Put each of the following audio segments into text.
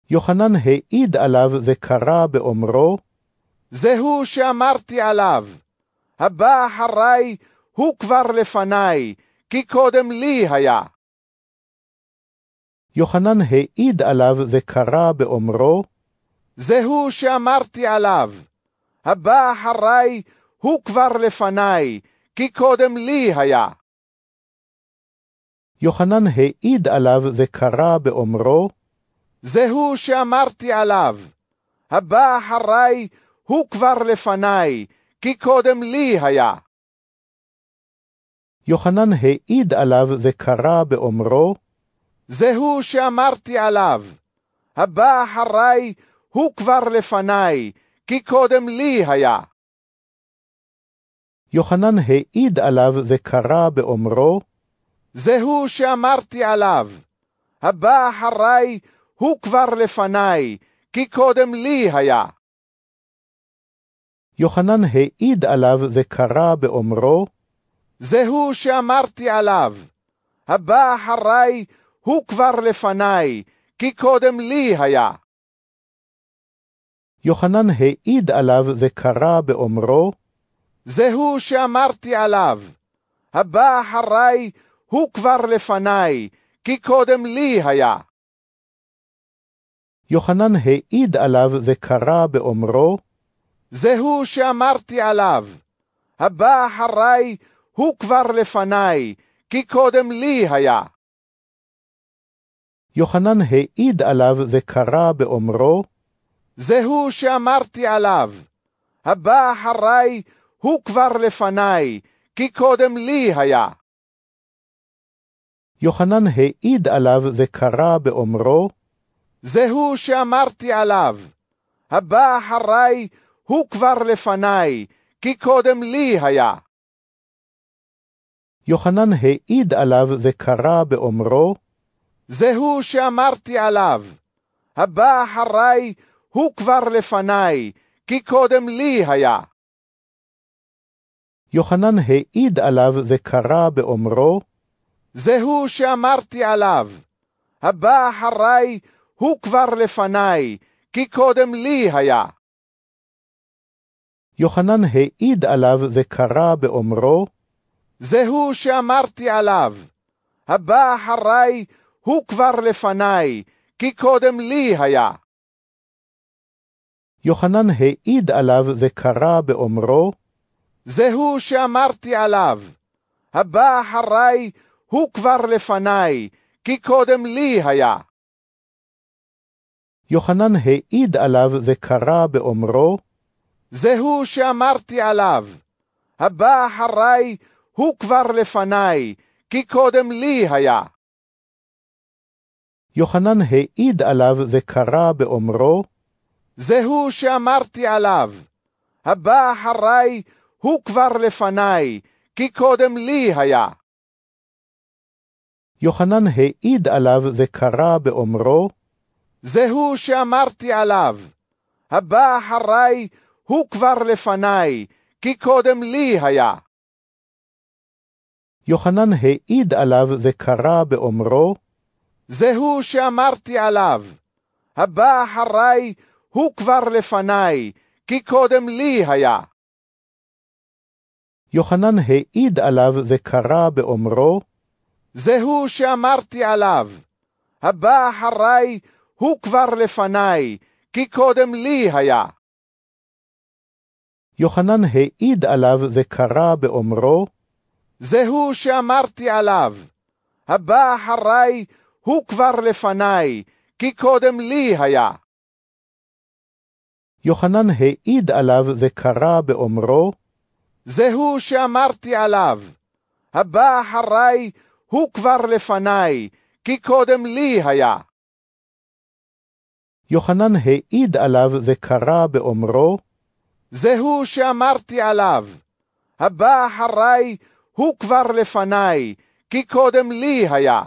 יוחנן העיד עליו וקרא באומרו, זהו שאמרתי עליו, הבא אחרי הוא כבר לפני, כי קודם לי היה. יוחנן העיד עליו וקרא באומרו, זהו שאמרתי עליו, הבא אחרי הוא כבר לפני, כי קודם לי היה. יוחנן העיד עליו וקרא באומרו, זהו שאמרתי עליו, הבא אחרי הוא כבר לפני, כי קודם לי היה. יוחנן העיד עליו וקרא באומרו, זהו שאמרתי עליו, הבא אחרי הוא כבר לפני, כי קודם לי היה. יוחנן העיד עליו וקרא באומרו, זהו שאמרתי עליו, הבא אחרי הוא כבר לפני, כי קודם לי היה. יוחנן העיד עליו וקרא באומרו, זהו שאמרתי עליו, הבא אחרי הוא כבר לפני, כי קודם לי היה. יוחנן העיד עליו וקרא באומרו, זהו שאמרתי עליו, הבא אחרי הוא כבר לפני, כי קודם לי היה. יוחנן העיד עליו וקרא באומרו, זהו שאמרתי עליו, הבא אחרי הוא כבר לפני, כי קודם לי היה. יוחנן העיד עליו וקרא באומרו, זהו שאמרתי עליו, הבא אחרי הוא כבר לפני, כי קודם לי היה. יוחנן העיד עליו וקרא באומרו, זהו שאמרתי עליו, הבא אחרי הוא כבר לפני, כי קודם לי היה. יוחנן העיד עליו וקרא באומרו, זהו שאמרתי עליו, הבא אחרי הוא כבר לפני, כי קודם לי היה. יוחנן העיד עליו וקרא באומרו, זהו שאמרתי עליו, הבא אחרי הוא כבר לפני, כי קודם לי היה. יוחנן העיד עליו וקרא באומרו, זהו שאמרתי עליו, הבא אחרי הוא כבר לפני, כי קודם לי היה. יוחנן העיד עליו וקרא באומרו, זהו שאמרתי עליו, הבא אחרי הוא כבר לפני, כי קודם לי היה. יוחנן העיד עליו וקרא באומרו, זהו שאמרתי עליו, הבא אחרי הוא כבר לפני, כי קודם לי היה. יוחנן העיד עליו וקרא באומרו, זהו שאמרתי עליו, הבא אחרי הוא כבר לפני, כי קודם לי היה. יוחנן העיד עליו וקרא באומרו, זהו שאמרתי עליו, הבא אחרי הוא כבר לפני, כי קודם לי היה. יוחנן העיד עליו וקרא באומרו, זהו שאמרתי עליו, הבא אחרי הוא כבר לפני, כי קודם לי היה. יוחנן העיד עליו וקרא באומרו, זהו שאמרתי עליו, הבא אחרי הוא כבר לפני, כי קודם לי היה. יוחנן העיד עליו וקרא באומרו, זהו שאמרתי עליו, הבא אחרי הוא כבר לפני, כי קודם לי היה. יוחנן העיד עליו וקרא באומרו, זהו שאמרתי עליו, הבא אחרי הוא כבר לפני, כי קודם לי היה. יוחנן העיד עליו וקרא באומרו, זהו שאמרתי עליו, הבא אחרי הוא כבר לפני, כי קודם לי היה.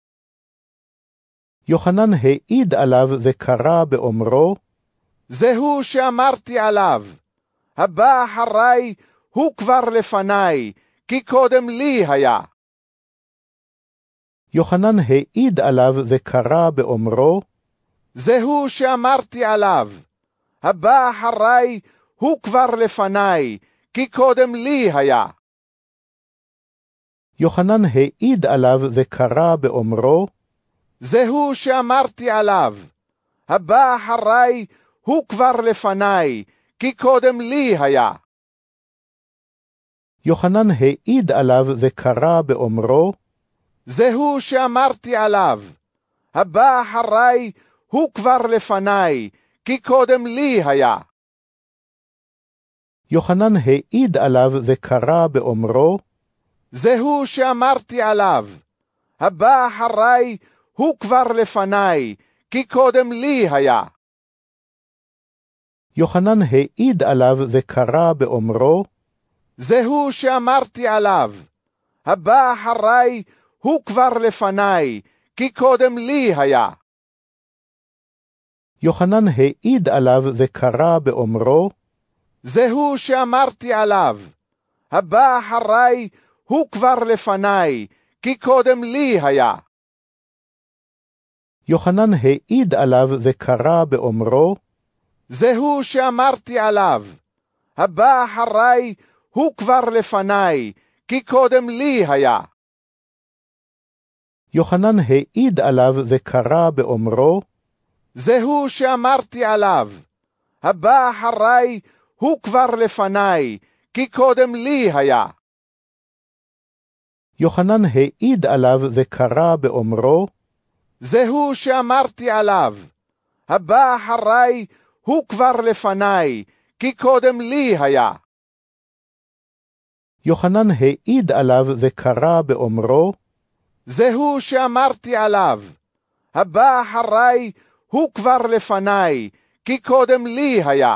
יוחנן העיד עליו וקרא באומרו, זהו שאמרתי עליו, הבא אחרי הוא כבר לפני, כי קודם לי היה. יוחנן העיד עליו וקרא באומרו, זהו שאמרתי עליו, הבא אחריי הוא כבר לפניי, כי קודם לי היה. יוחנן העיד עליו וקרא באומרו, זהו שאמרתי עליו, הבא אחריי הוא כבר לפניי, כי קודם לי היה. יוחנן העיד עליו וקרא באומרו, זהו שאמרתי עליו, הבא אחריי הוא כבר לפניי, כי קודם לי היה. יוחנן העיד עליו וקרא באומרו, זהו שאמרתי עליו, הבא אחריי הוא כבר לפניי, כי קודם לי היה. יוחנן העיד עליו וקרא באומרו, זהו שאמרתי עליו, הבא אחריי הוא כבר לפניי, כי קודם לי היה. יוחנן העיד עליו וקרא באומרו, זהו שאמרתי עליו, הבא אחריי הוא כבר לפניי, כי קודם לי היה. יוחנן העיד עליו וקרא באומרו, זהו שאמרתי עליו, הבא אחריי הוא כבר לפניי, כי קודם לי היה. יוחנן העיד עליו וקרא באומרו, זהו שאמרתי עליו, הבא אחריי הוא כבר לפניי, כי קודם לי היה. יוחנן העיד עליו וקרא באומרו, זהו שאמרתי עליו, הבא אחריי הוא כבר לפניי, כי קודם לי היה. יוחנן העיד עליו וקרא באומרו, זהו שאמרתי עליו, הבא אחריי הוא כבר לפניי, כי קודם לי היה.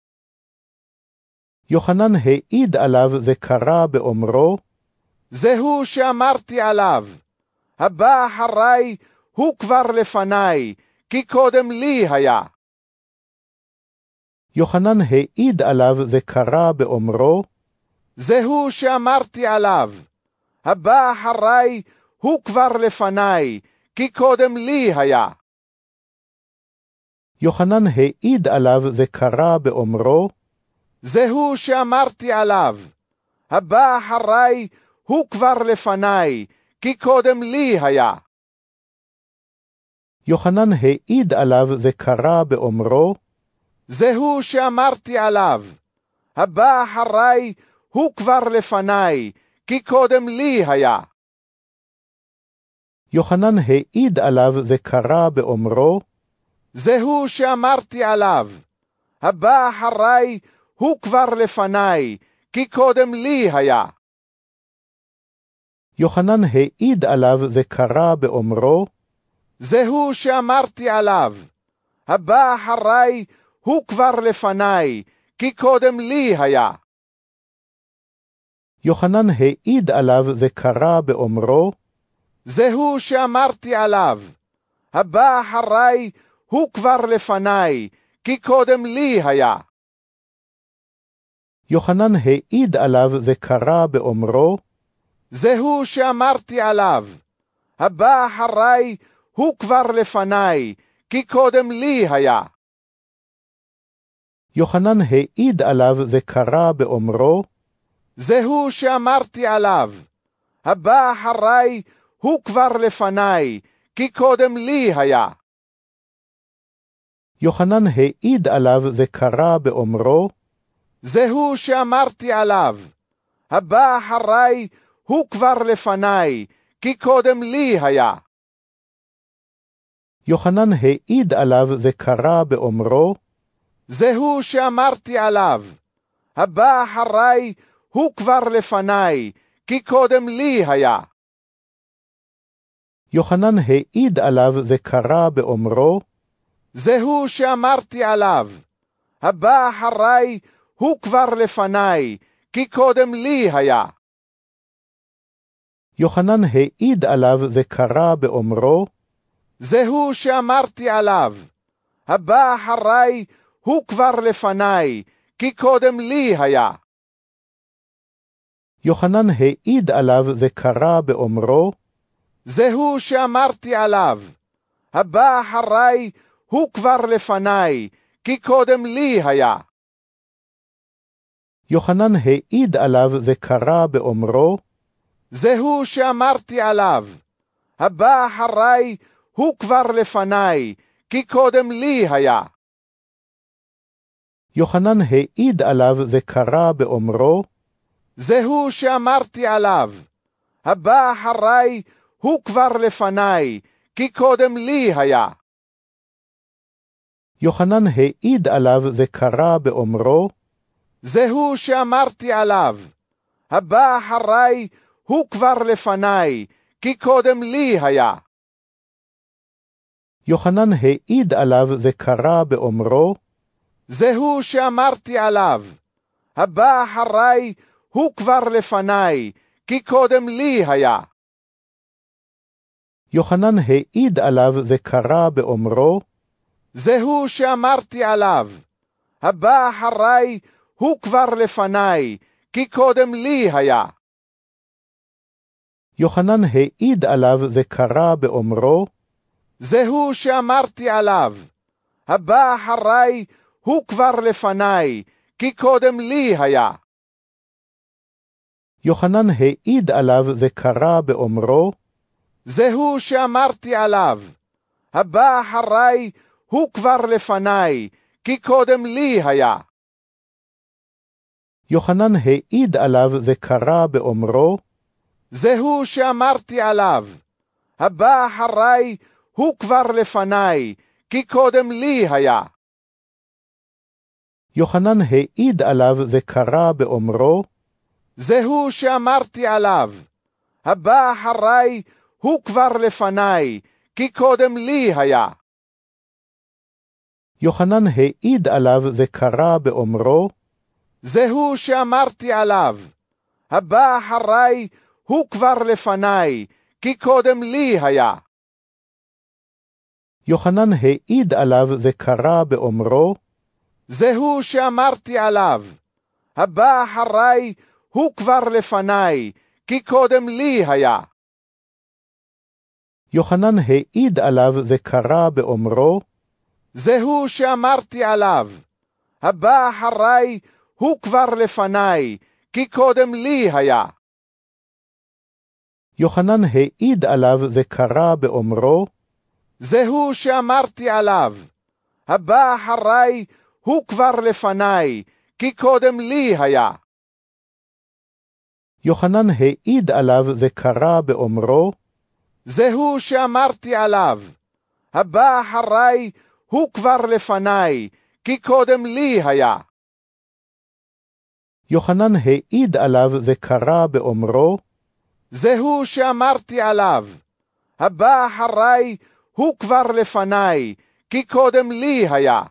יוחנן העיד עליו וקרא באומרו, זהו שאמרתי עליו, הבא אחריי הוא כבר לפניי, כי קודם לי היה. יוחנן העיד עליו וקרא באומרו, זהו שאמרתי עליו, הבא אחריי הוא כבר לפניי, כי קודם לי היה. יוחנן העיד עליו וקרא באומרו, זהו שאמרתי עליו, הבא אחריי הוא כבר לפניי, כי קודם לי היה. יוחנן העיד עליו וקרא באומרו, זהו שאמרתי עליו, הבא אחריי הוא כבר לפניי, כי קודם לי היה. יוחנן העיד עליו וקרא באומרו, זהו שאמרתי עליו, הבא אחריי הוא כבר לפניי, כי קודם לי היה. יוחנן העיד עליו וקרא באומרו, זהו שאמרתי עליו, הבא אחריי הוא כבר לפניי, כי קודם לי היה. יוחנן העיד עליו וקרא באומרו, זהו שאמרתי עליו, הבא אחריי הוא כבר לפניי, כי קודם לי היה. יוחנן העיד עליו וקרא באומרו, זהו שאמרתי עליו, הבא אחריי הוא כבר לפניי, כי קודם לי היה. יוחנן העיד עליו וקרא באומרו, זהו שאמרתי עליו, הבא אחריי הוא כבר לפניי, כי קודם לי היה. יוחנן העיד עליו וקרא באומרו, זהו שאמרתי עליו, הבא אחריי הוא כבר לפניי, כי קודם לי היה. יוחנן העיד עליו וקרא באומרו, זהו שאמרתי עליו, הבא אחריי הוא כבר לפניי, כי קודם לי היה. יוחנן העיד עליו וקרא באומרו, זהו שאמרתי עליו, הבא אחריי הוא כבר לפניי, כי קודם לי היה. יוחנן העיד עליו וקרא באומרו, זהו שאמרתי עליו, הבא אחריי הוא כבר לפניי, כי קודם לי היה. יוחנן העיד עליו וקרא באומרו, זהו שאמרתי עליו, הבא אחריי הוא כבר לפני, כי קודם לי היה. יוחנן העיד עליו וקרא באומרו, זהו שאמרתי עליו, הבא אחרי הוא כבר לפני, כי קודם לי היה. יוחנן העיד עליו וקרא באומרו, זהו שאמרתי עליו, הבא אחרי הוא כבר לפני, כי קודם לי היה. יוחנן העיד עליו וקרא באומרו, זהו שאמרתי עליו, הבא אחרי הוא כבר לפני, כי קודם לי היה. יוחנן העיד עליו וקרא באומרו, זהו שאמרתי עליו, הבא אחרי הוא כבר לפני, כי קודם לי היה. יוחנן העיד עליו וקרא באומרו, זהו שאמרתי עליו, הבא אחרי הוא כבר לפני, כי קודם לי היה. יוחנן העיד עליו וקרא באומרו, זהו שאמרתי עליו, הבא אחרי הוא כבר לפני, כי קודם לי היה. יוחנן העיד עליו וקרא באומרו, זהו שאמרתי עליו, הבא אחרי הוא כבר לפני, כי קודם לי היה. יוחנן העיד עליו וקרא באומרו, זהו שאמרתי עליו, הבא אחרי הוא כבר לפני, כי קודם לי היה. יוחנן העיד עליו וקרא באומרו, זהו שאמרתי עליו, הבא אחרי הוא כבר לפני, כי קודם לי היה. יוחנן העיד עליו וקרא באומרו, זהו שאמרתי עליו, הבא אחרי הוא כבר לפני, כי קודם לי היה. יוחנן העיד עליו וקרא באומרו, זהו שאמרתי עליו, הבא אחרי הוא כבר לפני, כי קודם לי היה. יוחנן העיד עליו וקרא באומרו, זהו שאמרתי עליו, הבא אחרי הוא כבר לפני, כי קודם לי היה. יוחנן העיד עליו וקרא באומרו, זהו שאמרתי עליו, הבא אחרי הוא כבר לפני, כי קודם לי היה. יוחנן העיד עליו וקרא באומרו, זהו שאמרתי עליו, הבא אחרי הוא כבר לפני, כי קודם לי היה. יוחנן העיד עליו וקרא באומרו, זהו שאמרתי עליו, הבא אחרי הוא כבר לפני, כי קודם לי היה.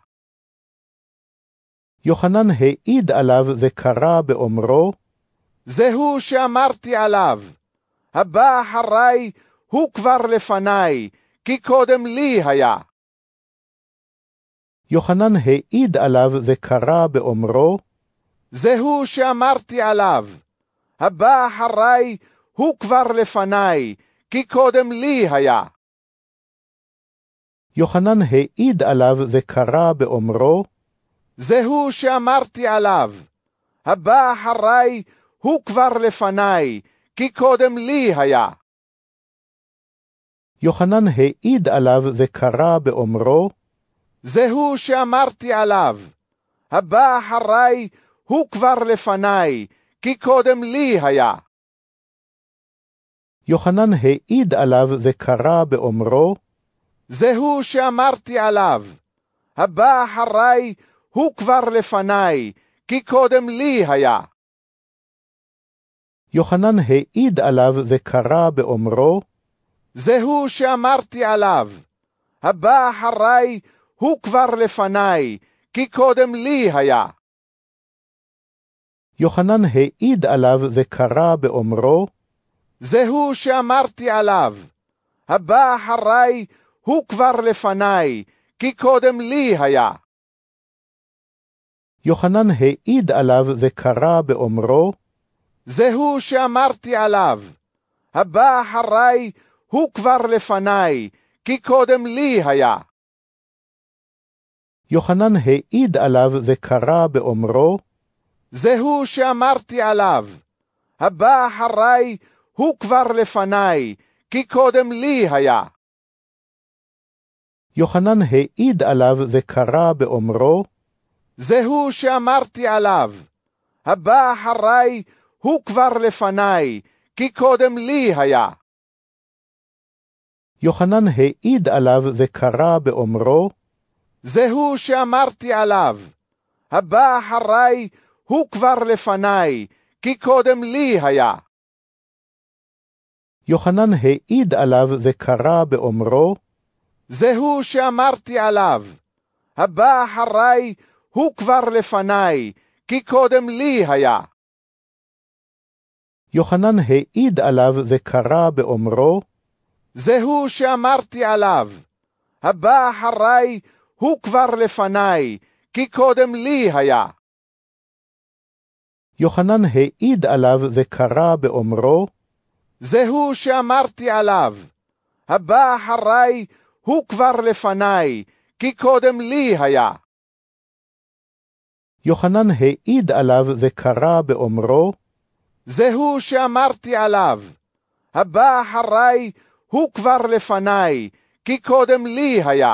יוחנן העיד עליו וקרא באומרו, זהו שאמרתי עליו, הבא אחרי הוא כבר לפני, כי קודם לי היה. יוחנן העיד עליו וקרא באומרו, זהו שאמרתי עליו, הבא אחרי הוא כבר לפני, כי קודם לי היה. יוחנן העיד עליו וקרא באומרו, זהו שאמרתי עליו, הבא אחרי הוא כבר לפני, כי קודם לי היה. יוחנן העיד עליו וקרא באומרו, זהו שאמרתי עליו, הבא אחרי הוא כבר לפני, כי קודם לי היה. יוחנן העיד עליו וקרא באומרו, זהו שאמרתי עליו, הבא אחרי הוא כבר לפני, כי קודם לי היה. יוחנן העיד עליו וקרא באומרו, זהו שאמרתי עליו, הבא אחרי הוא כבר לפני, כי קודם לי היה. יוחנן העיד עליו וקרא באומרו, זהו שאמרתי עליו, הבא אחרי הוא כבר לפני, כי קודם לי היה. יוחנן העיד עליו וקרא באומרו, זהו שאמרתי עליו, הבא אחרי הוא כבר לפני, כי קודם לי היה. יוחנן העיד עליו וקרא באומרו, זהו שאמרתי עליו, הבא אחרי הוא כבר לפני, כי קודם לי היה. יוחנן העיד עליו וקרא באומרו, זהו שאמרתי עליו, הבא אחרי הוא כבר לפני, כי קודם לי היה. יוחנן העיד עליו וקרא באומרו, זהו שאמרתי עליו, הבא אחרי הוא כבר לפני, כי קודם לי היה. יוחנן העיד עליו וקרא באומרו, זהו שאמרתי עליו, הבא אחרי הוא כבר לפני, כי קודם לי היה. יוחנן העיד עליו וקרא באומרו, זהו שאמרתי עליו, הבא אחרי הוא כבר לפני, כי קודם לי היה. יוחנן העיד עליו וקרא באומרו, זהו שאמרתי עליו, הבא אחרי הוא כבר לפני, כי קודם לי היה. יוחנן העיד עליו וקרא באומרו, זהו שאמרתי עליו, הבא אחרי הוא כבר לפני, כי קודם לי היה.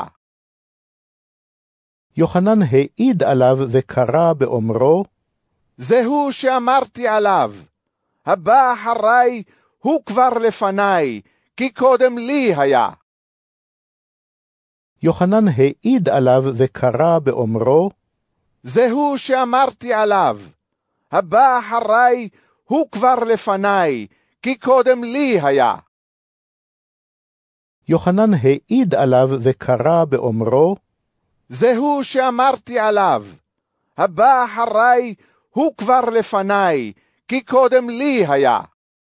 יוחנן העיד עליו וקרא באומרו, זהו שאמרתי עליו, הבא אחרי הוא כבר לפני, כי קודם לי היה. יוחנן העיד עליו וקרא באומרו, זהו שאמרתי עליו, הבא אחרי הוא כבר לפני, כי קודם לי היה. יוחנן העיד עליו וקרא באומרו, זהו שאמרתי עליו, הבא אחרי הוא כבר לפני, כי קודם לי היה.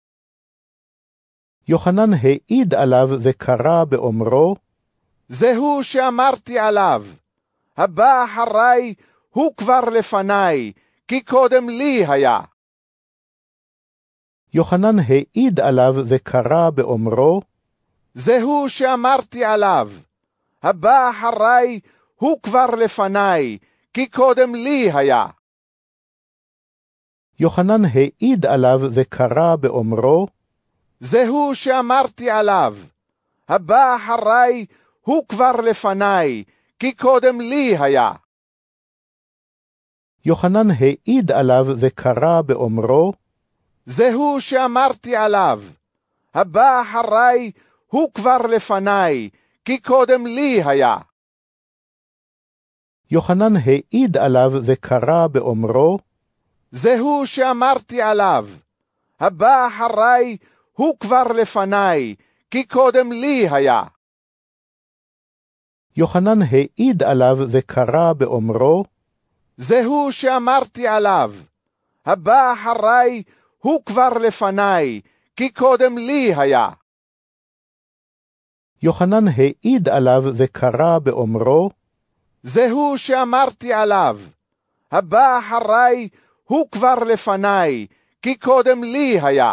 יוחנן העיד עליו וקרא באומרו, זהו שאמרתי עליו, הבא אחרי הוא כבר לפני, כי קודם לי היה. יוחנן העיד עליו וקרא באומרו, זהו שאמרתי עליו, הבא אחרי הוא כבר לפני, כי קודם לי היה. יוחנן העיד עליו וקרא באומרו, זהו שאמרתי עליו, הבא אחרי הוא כבר לפני, כי קודם לי היה. יוחנן העיד עליו וקרא באומרו, זהו שאמרתי עליו, הבא אחרי הוא כבר לפני, כי קודם לי היה. יוחנן העיד עליו וקרא באומרו, זהו שאמרתי עליו, הבא אחרי הוא כבר לפני, כי קודם לי היה. יוחנן העיד עליו וקרא באומרו, זהו שאמרתי עליו, הבא אחרי הוא כבר לפני, כי קודם לי היה. יוחנן העיד עליו וקרא באומרו, זהו שאמרתי עליו, הבא אחרי הוא כבר לפני, כי קודם לי היה.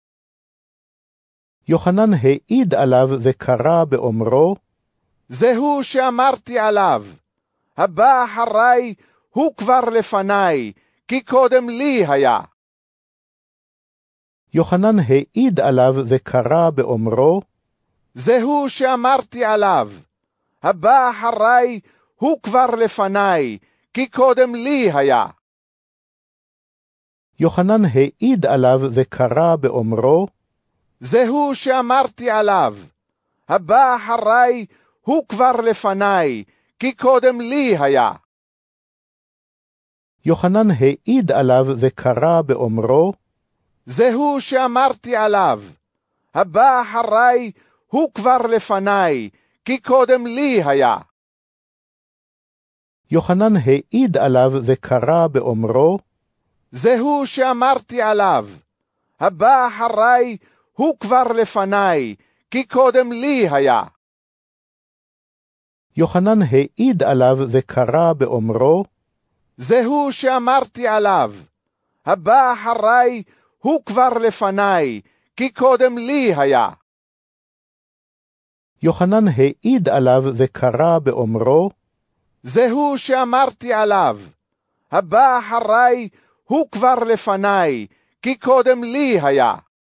יוחנן העיד עליו וקרא באומרו, זהו שאמרתי עליו, הבא אחרי הוא כבר לפני, כי קודם לי היה. יוחנן העיד עליו וקרא באומרו, זהו שאמרתי עליו, הבא אחרי הוא כבר לפני, כי קודם לי היה. יוחנן העיד עליו וקרא באומרו, זהו שאמרתי עליו, הבא אחרי הוא כבר לפני, כי קודם לי היה. יוחנן העיד עליו וקרא באומרו, זהו שאמרתי עליו, הבא אחרי הוא כבר לפני, כי קודם לי היה. יוחנן העיד עליו וקרא באומרו, זהו שאמרתי עליו, הבא אחרי הוא כבר לפני, כי קודם לי היה. יוחנן העיד עליו וקרא באומרו, זהו שאמרתי עליו, הבא אחרי הוא כבר לפני, כי קודם לי היה. יוחנן העיד עליו וקרא באומרו, זהו שאמרתי עליו, הבא אחריי הוא כבר לפניי, כי קודם לי היה.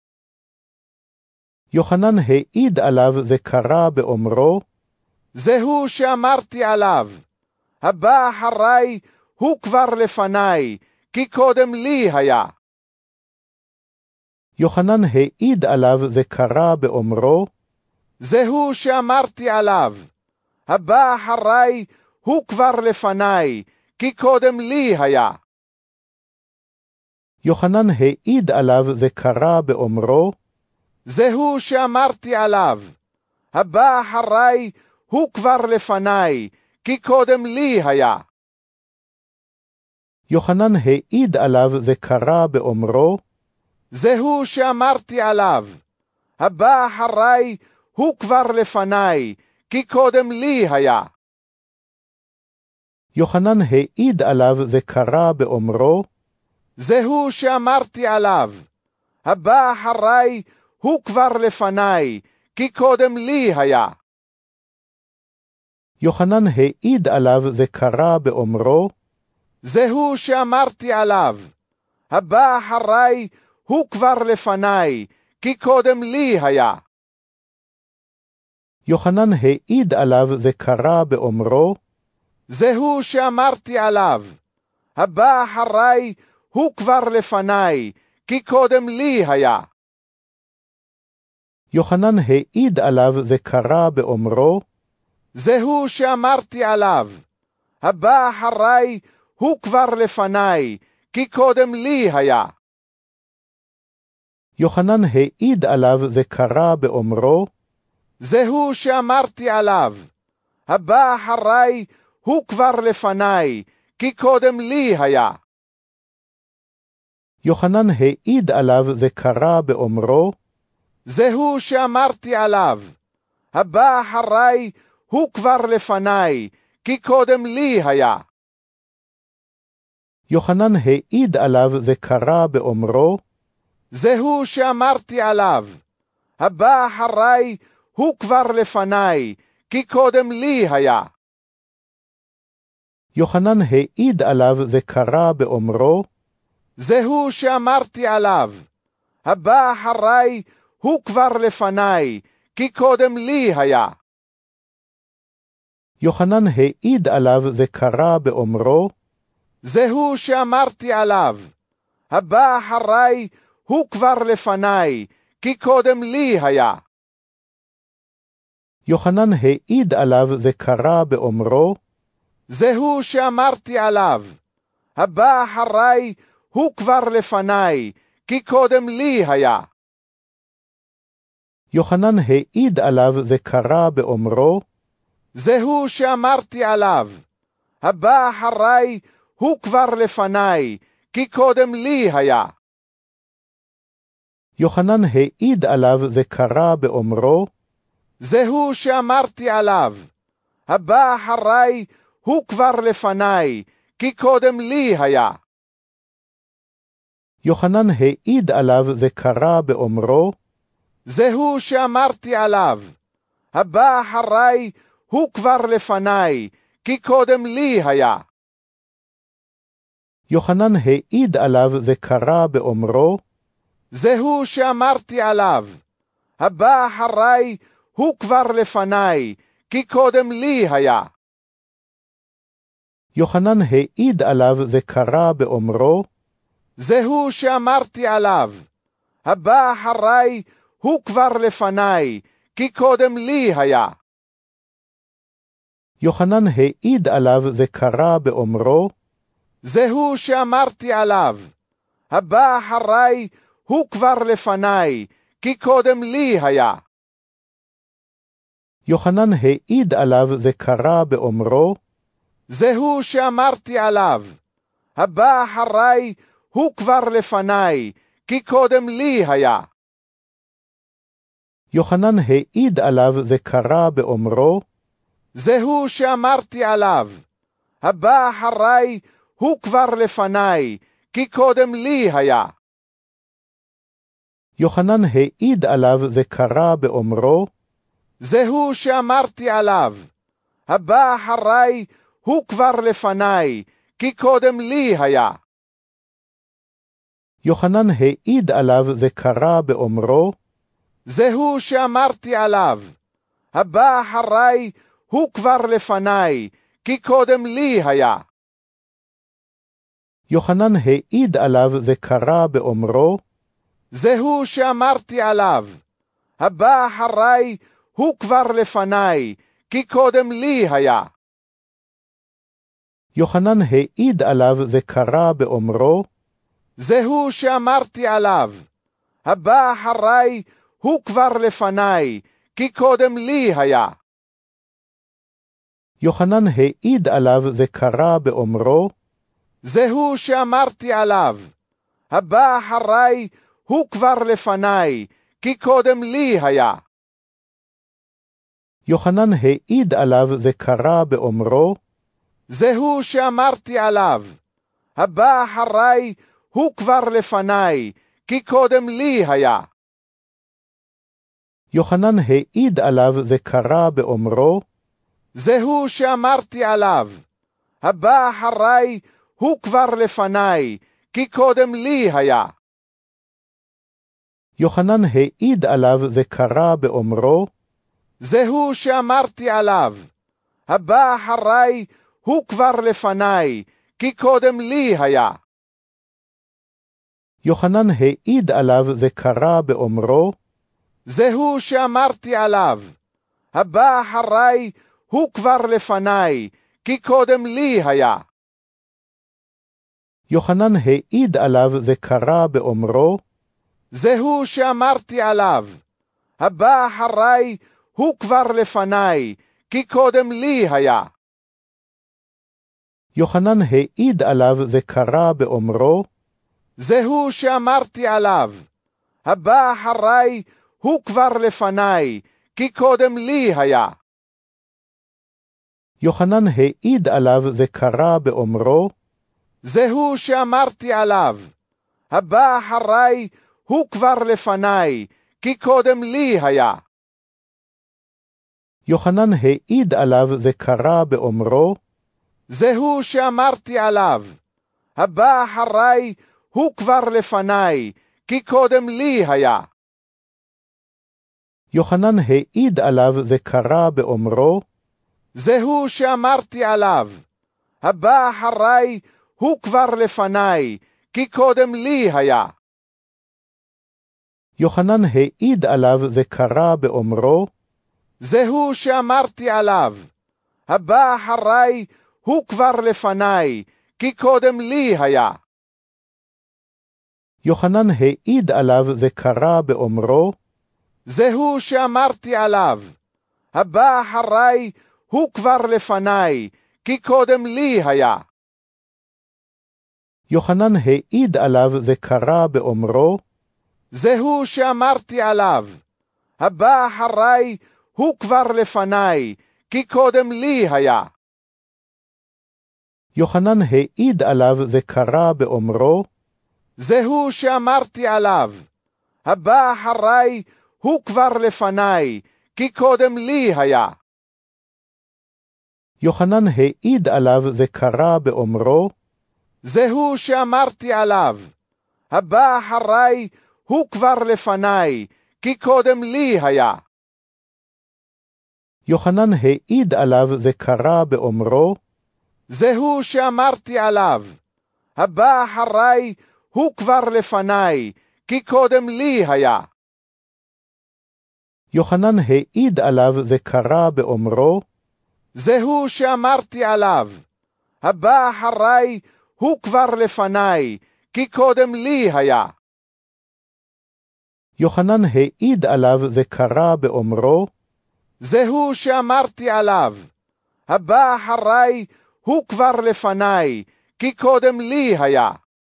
יוחנן העיד עליו וקרא באומרו, זהו שאמרתי עליו, הבא אחריי הוא כבר לפניי, כי קודם לי היה. יוחנן העיד עליו וקרא באומרו, זהו שאמרתי עליו, הבא אחריי הוא כבר לפניי, כי קודם לי היה. יוחנן העיד עליו וקרא באומרו, זהו שאמרתי עליו, הבא אחריי הוא כבר לפניי, כי קודם לי היה. יוחנן העיד עליו וקרא באומרו, זהו שאמרתי עליו, הבא אחריי הוא כבר לפניי, כי קודם לי היה. יוחנן העיד עליו וקרא באומרו, זהו שאמרתי עליו, הבא אחריי הוא כבר לפניי, כי קודם לי היה. יוחנן העיד עליו וקרא באומרו, זהו שאמרתי עליו, הבא אחריי הוא כבר לפניי, כי קודם לי היה. יוחנן העיד עליו וקרא באומרו, זהו שאמרתי עליו, הבא אחריי הוא כבר לפניי, כי קודם לי היה. יוחנן העיד עליו וקרא באומרו, זהו שאמרתי עליו, הבא אחריי הוא כבר לפניי, כי קודם לי היה. יוחנן העיד עליו וקרא באומרו, זהו שאמרתי עליו, הבא אחריי הוא כבר לפניי, כי קודם לי היה. יוחנן העיד עליו וקרא באומרו, זהו שאמרתי עליו, הבא אחריי הוא כבר לפניי, כי קודם לי היה. יוחנן העיד עליו וקרא באומרו, זהו שאמרתי עליו, הבא אחריי הוא כבר לפניי, כי קודם לי היה. יוחנן העיד עליו וקרא באומרו, זהו שאמרתי עליו, הבא אחריי הוא כבר לפניי, כי קודם לי היה. יוחנן העיד עליו וקרא באומרו, זהו שאמרתי עליו, הבא אחריי הוא כבר לפניי, כי קודם לי היה. יוחנן העיד עליו וקרא באומרו, זהו שאמרתי עליו, הבא אחריי הוא כבר לפניי, כי קודם לי היה. יוחנן העיד עליו וקרא באומרו, זהו שאמרתי עליו, הבא אחריי הוא כבר לפניי, כי קודם לי היה. יוחנן העיד עליו וקרא באומרו, זהו שאמרתי עליו, הבא אחריי הוא כבר לפניי, כי קודם לי היה. יוחנן העיד עליו וקרא באומרו, זהו שאמרתי עליו, הבא אחריי הוא כבר לפניי, כי קודם לי היה. יוחנן העיד עליו וקרא באומרו, זהו שאמרתי עליו, הבא אחריי הוא כבר לפניי, כי קודם לי היה. יוחנן העיד עליו וקרא באומרו, זהו שאמרתי עליו, הבא אחריי הוא כבר לפניי, כי קודם לי היה. יוחנן העיד עליו וקרא באומרו, זהו שאמרתי עליו, הבא אחריי הוא כבר לפניי, כי קודם לי היה. יוחנן העיד עליו וקרא באומרו, זהו שאמרתי עליו, הבא אחריי הוא כבר לפניי, כי קודם לי היה. יוחנן העיד עליו וקרא באומרו, זהו שאמרתי עליו, הבא אחריי הוא כבר לפניי, כי קודם לי היה. יוחנן העיד עליו וקרא באומרו, זהו שאמרתי עליו, הבא אחריי הוא כבר לפני, כי קודם לי היה. יוחנן העיד עליו וקרא באומרו, זהו שאמרתי עליו, הבא אחרי הוא כבר לפני, כי קודם לי היה. יוחנן העיד עליו וקרא באומרו, זהו שאמרתי עליו, הבא אחרי הוא כבר לפני, כי קודם לי היה. יוחנן העיד עליו וקרא באומרו, זהו שאמרתי עליו, הבא אחרי הוא כבר לפני, כי קודם לי היה. יוחנן העיד עליו וקרא באומרו, זהו שאמרתי עליו, הבא אחרי הוא כבר לפני, כי קודם לי היה. יוחנן העיד עליו וקרא באומרו, זהו שאמרתי עליו, הבא אחרי הוא כבר לפני, כי קודם לי היה. יוחנן העיד עליו וקרא באומרו, זהו שאמרתי עליו, הבא אחרי הוא כבר לפני, כי קודם לי היה. יוחנן העיד עליו וקרא באומרו, זהו שאמרתי עליו, הבא אחרי הוא כבר לפני, כי קודם לי היה. יוחנן העיד עליו וקרא באומרו, זהו שאמרתי עליו, הבא אחרי הוא כבר לפני, כי קודם לי היה. יוחנן העיד עליו וקרא באומרו, זהו שאמרתי עליו, הבא אחרי הוא כבר לפני, כי קודם לי היה. יוחנן העיד עליו וקרא באומרו, זהו שאמרתי עליו, הבא אחרי הוא כבר לפני, כי קודם לי היה. יוחנן העיד עליו וקרא באומרו, זהו שאמרתי עליו, הבא אחרי הוא כבר לפני, כי קודם לי היה. יוחנן העיד עליו וקרא באומרו, זהו שאמרתי עליו, הבא אחרי הוא כבר לפני, כי קודם לי היה. יוחנן העיד עליו וקרא באומרו, זהו שאמרתי עליו, הבא אחרי הוא כבר לפני, כי קודם לי היה. יוחנן העיד עליו וקרא באומרו, זהו שאמרתי עליו, הבא אחרי הוא כבר לפני, כי קודם לי היה. יוחנן העיד עליו וקרא באומרו, זהו שאמרתי עליו, הבא אחרי הוא כבר לפני, כי קודם לי היה. יוחנן העיד עליו וקרא באומרו, זהו שאמרתי עליו, הבא אחרי הוא כבר לפני, כי קודם לי היה. יוחנן העיד עליו וקרא באומרו, זהו שאמרתי עליו, הבא אחרי הוא כבר לפני, כי קודם לי היה. יוחנן העיד עליו וקרא באומרו, זהו שאמרתי עליו, הבא אחרי הוא כבר לפני, כי קודם לי היה. יוחנן העיד עליו וקרא באומרו, זהו שאמרתי עליו, הבא אחרי הוא כבר לפני, כי קודם לי היה. יוחנן העיד עליו וקרא באומרו, זהו שאמרתי עליו, הבא אחרי הוא כבר לפני, כי קודם לי היה. יוחנן העיד עליו וקרא באומרו, זהו שאמרתי עליו, הבא אחרי הוא כבר לפני, כי קודם לי היה.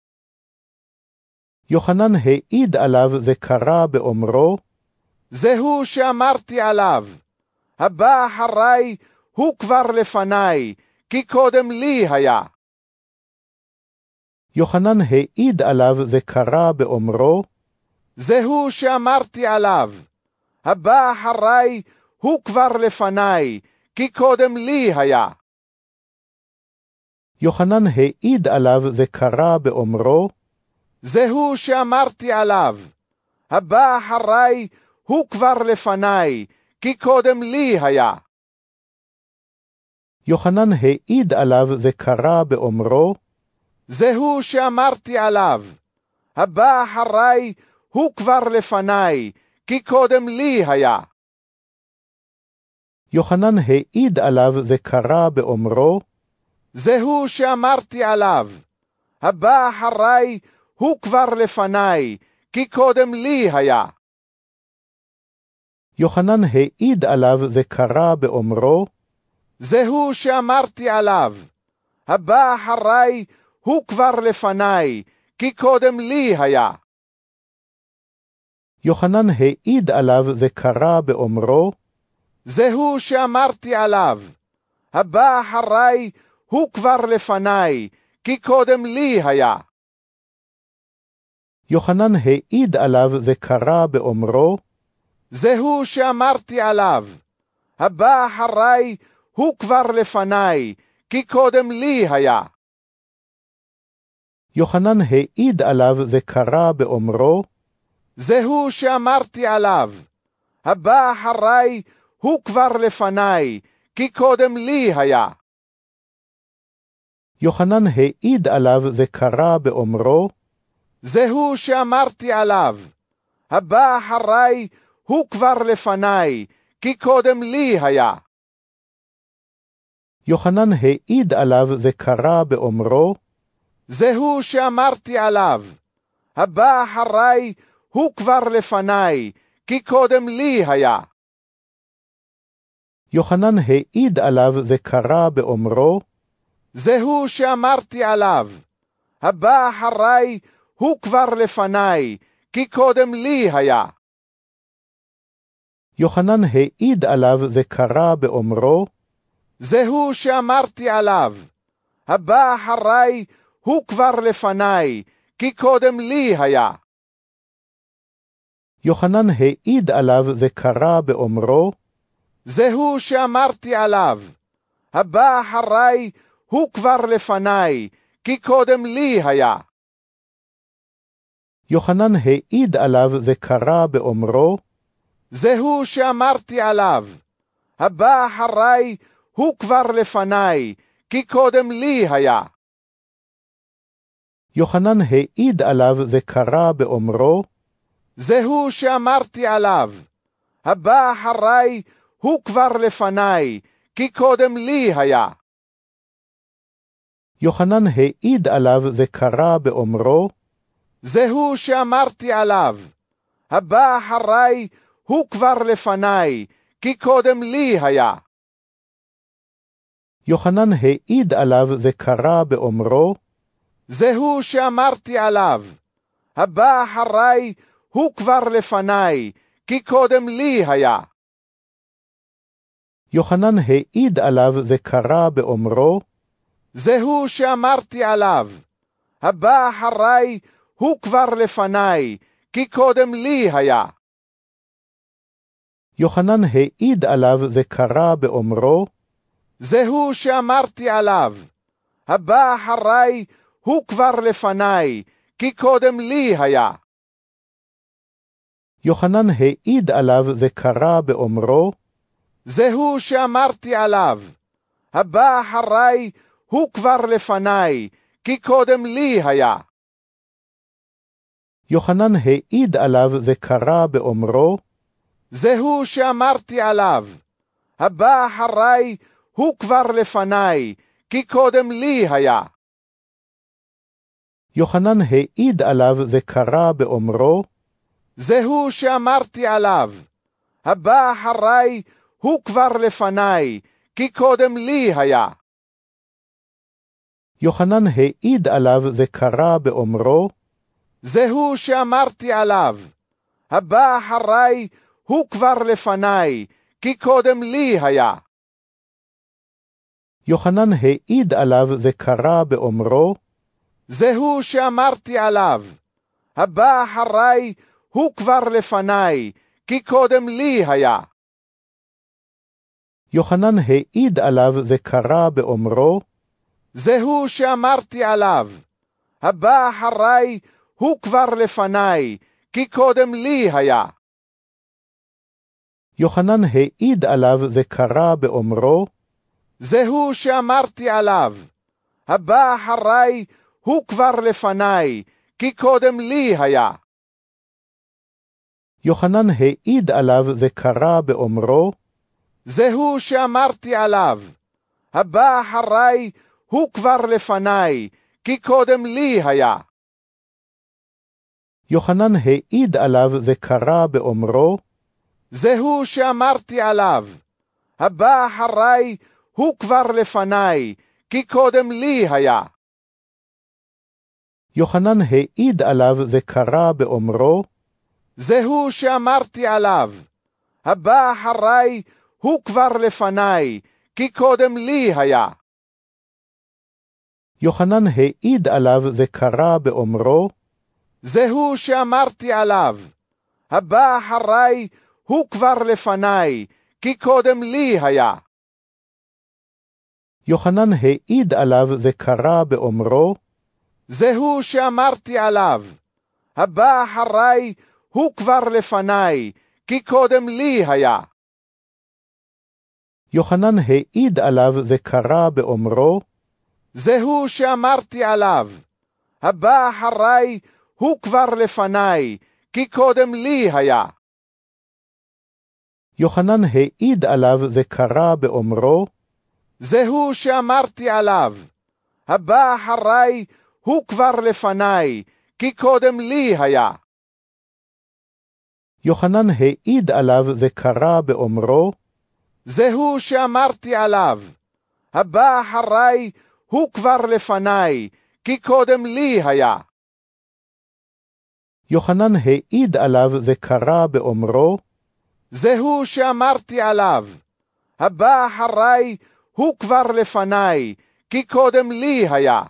יוחנן העיד עליו וקרא באומרו, זהו שאמרתי עליו, הבא אחרי הוא כבר לפני, כי קודם לי היה. יוחנן העיד עליו וקרא באומרו, זהו שאמרתי עליו, הבא אחרי הוא כבר לפני, כי קודם לי היה. יוחנן העיד עליו וקרא באומרו, זהו שאמרתי עליו, הבא אחרי הוא כבר לפני, כי קודם לי היה. יוחנן העיד עליו וקרא באומרו, זהו שאמרתי עליו, הבא אחרי הוא כבר לפני, כי קודם לי היה. יוחנן העיד עליו וקרא באומרו, זהו שאמרתי עליו, הבא אחרי הוא כבר לפני, כי קודם לי היה. יוחנן העיד עליו וקרא באומרו, זהו שאמרתי עליו, הבא אחרי הוא כבר לפני, כי קודם לי היה. יוחנן העיד עליו וקרא באומרו, זהו שאמרתי עליו, הבא אחרי הוא כבר לפני, כי קודם לי היה. יוחנן העיד עליו וקרא באומרו, זהו שאמרתי עליו, הבא אחרי הוא כבר לפני, כי קודם לי היה. יוחנן העיד עליו וקרא באומרו, זהו שאמרתי עליו, הבא אחרי הוא כבר לפני, כי קודם לי היה. יוחנן העיד עליו וקרא באומרו, זהו שאמרתי עליו, הבא אחרי הוא כבר לפני, כי קודם לי היה. יוחנן העיד עליו וקרא באומרו, זהו שאמרתי עליו, הבא אחרי הוא כבר לפני, כי קודם לי היה. יוחנן העיד עליו וקרא באומרו, זהו שאמרתי עליו, הבא אחרי הוא כבר לפני, כי קודם לי היה. יוחנן העיד עליו וקרא באומרו, זהו שאמרתי עליו, הבא אחרי הוא כבר לפני, כי קודם לי היה. יוחנן העיד עליו וקרא באומרו, זהו שאמרתי עליו, הבא אחרי הוא כבר לפני, כי קודם לי היה. יוחנן העיד עליו וקרא באומרו, זהו שאמרתי עליו, הבא אחרי הוא כבר לפני, כי קודם לי היה. יוחנן העיד עליו וקרא באומרו, זהו שאמרתי עליו, הבא אחרי הוא כבר לפני, כי קודם לי היה. יוחנן העיד עליו וקרא באומרו, זהו שאמרתי עליו, הבא אחרי הוא כבר לפני, כי קודם לי היה. יוחנן העיד עליו וקרא באומרו, זהו שאמרתי עליו, הבא אחרי הוא כבר לפני, כי קודם לי היה. יוחנן העיד עליו וקרא באומרו, זהו שאמרתי עליו, הבא אחרי הוא כבר לפני, כי קודם לי היה. יוחנן העיד עליו וקרא באומרו, זהו שאמרתי עליו, הבא אחרי הוא כבר לפני, כי קודם לי היה. יוחנן העיד עליו וקרא באומרו, זהו שאמרתי עליו, הבא אחרי הוא כבר לפני, כי קודם לי היה. יוחנן העיד עליו וקרא באומרו, זהו שאמרתי עליו, הבא אחרי הוא כבר לפני, כי קודם לי היה. יוחנן העיד עליו וקרא באומרו, זהו שאמרתי עליו, הבא אחרי הוא כבר לפני, כי קודם לי היה. יוחנן העיד עליו וקרא באומרו, זהו שאמרתי עליו, הבא אחרי הוא כבר לפני, כי קודם לי היה. יוחנן העיד עליו וקרא באומרו, זהו שאמרתי עליו, הבא אחרי הוא כבר לפני, כי קודם לי היה. יוחנן העיד עליו וקרא באומרו, זהו שאמרתי עליו, הבא אחריי הוא כבר לפניי, כי קודם לי היה. יוחנן העיד עליו וקרא באומרו, זהו שאמרתי עליו, הבא אחריי הוא כבר לפניי, כי קודם לי היה. יוחנן העיד עליו וקרא באומרו, זהו שאמרתי עליו, הבא אחריי הוא כבר לפניי, כי קודם לי היה. יוחנן העיד עליו וקרא באומרו, זהו שאמרתי עליו, הבא אחריי הוא כבר לפניי, כי קודם לי היה. יוחנן העיד עליו וקרא באומרו, זהו שאמרתי עליו, הבא אחריי הוא כבר לפניי, כי קודם לי היה. יוחנן העיד עליו וקרא באומרו, זהו שאמרתי עליו, הבא אחריי הוא כבר לפניי, כי קודם לי היה. יוחנן העיד עליו וקרא באומרו, זהו שאמרתי עליו, הבא אחריי הוא כבר לפניי, כי קודם לי היה. יוחנן העיד עליו וקרא באומרו, זהו שאמרתי עליו, הבא אחריי הוא כבר לפניי, כי קודם לי היה. יוחנן העיד עליו וקרא באומרו, זהו שאמרתי עליו, הבא אחריי הוא כבר לפניי, כי קודם לי היה. יוחנן העיד עליו וקרא באומרו, זהו שאמרתי עליו, הבא אחריי הוא כבר לפניי, כי קודם לי היה. יוחנן העיד עליו וקרא באומרו, זהו שאמרתי עליו, הבא אחריי הוא כבר לפניי, כי קודם לי היה.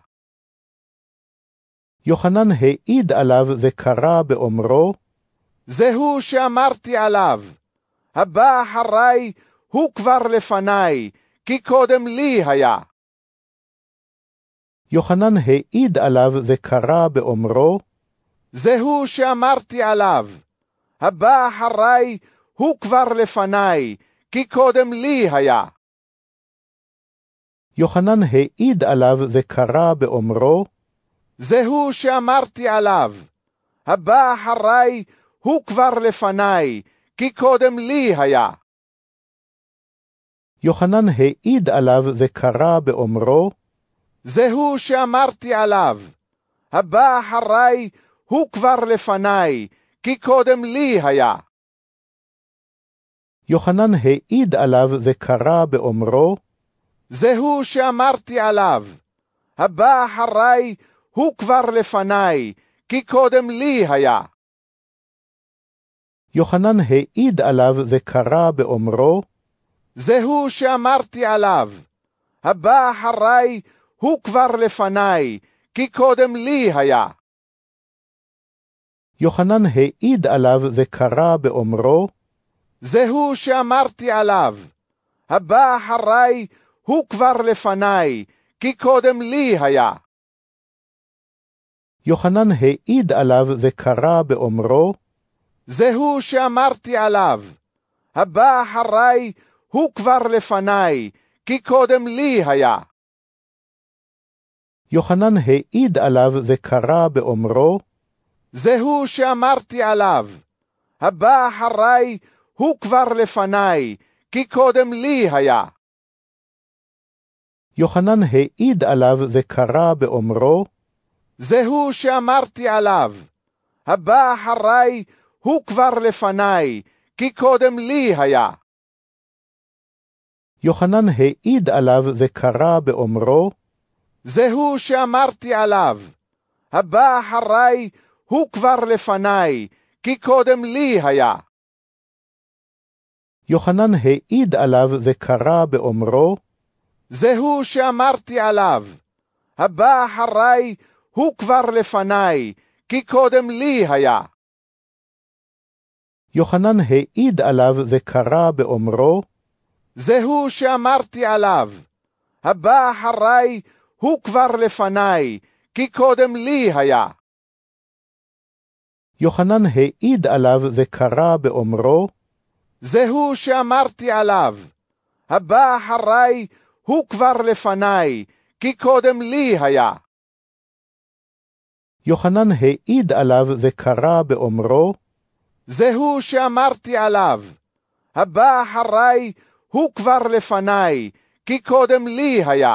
יוחנן העיד עליו וקרא באומרו, זהו שאמרתי עליו, הבא אחריי הוא כבר לפניי, כי קודם לי היה. יוחנן העיד עליו וקרא באומרו, זהו שאמרתי עליו, הבא אחריי הוא כבר לפניי, כי קודם לי היה. יוחנן העיד עליו וקרא באומרו, זהו שאמרתי עליו, הבא אחריי הוא כבר לפניי, כי קודם לי היה. יוחנן העיד עליו וקרא באומרו, זהו שאמרתי עליו, הבא אחריי הוא כבר לפניי, כי קודם לי היה. יוחנן העיד עליו וקרא באומרו, זהו שאמרתי עליו, הבא אחריי הוא כבר לפניי, כי קודם לי היה. יוחנן העיד עליו וקרא באומרו, זהו שאמרתי עליו, הבא אחריי הוא כבר לפניי, כי קודם לי היה. יוחנן העיד עליו וקרא באומרו, זהו שאמרתי עליו, הבא אחריי הוא כבר לפניי, כי קודם לי היה. יוחנן העיד עליו וקרא באומרו, זהו שאמרתי עליו, הבא אחריי הוא כבר לפניי, כי קודם לי היה. יוחנן העיד עליו וקרא באומרו, זהו שאמרתי עליו, הבא אחריי הוא כבר לפניי, כי קודם לי היה. יוחנן העיד עליו וקרא באומרו, זהו שאמרתי עליו, הבא אחריי הוא כבר לפניי, כי קודם לי היה. יוחנן העיד עליו וקרא באומרו, זהו שאמרתי עליו, הבא אחריי הוא כבר לפניי, כי קודם לי היה. יוחנן העיד עליו וקרא באומרו, זהו שאמרתי עליו, הבא אחריי הוא כבר לפניי, כי קודם לי היה. יוחנן העיד עליו וקרא באומרו, זהו שאמרתי עליו, הבא אחריי הוא כבר לפני, כי קודם לי היה. יוחנן העיד עליו וקרא באומרו, זהו שאמרתי עליו, הבא אחרי הוא כבר לפני, כי קודם לי היה. יוחנן העיד עליו וקרא באומרו, זהו שאמרתי עליו, הבא אחרי הוא כבר לפני, כי קודם לי היה.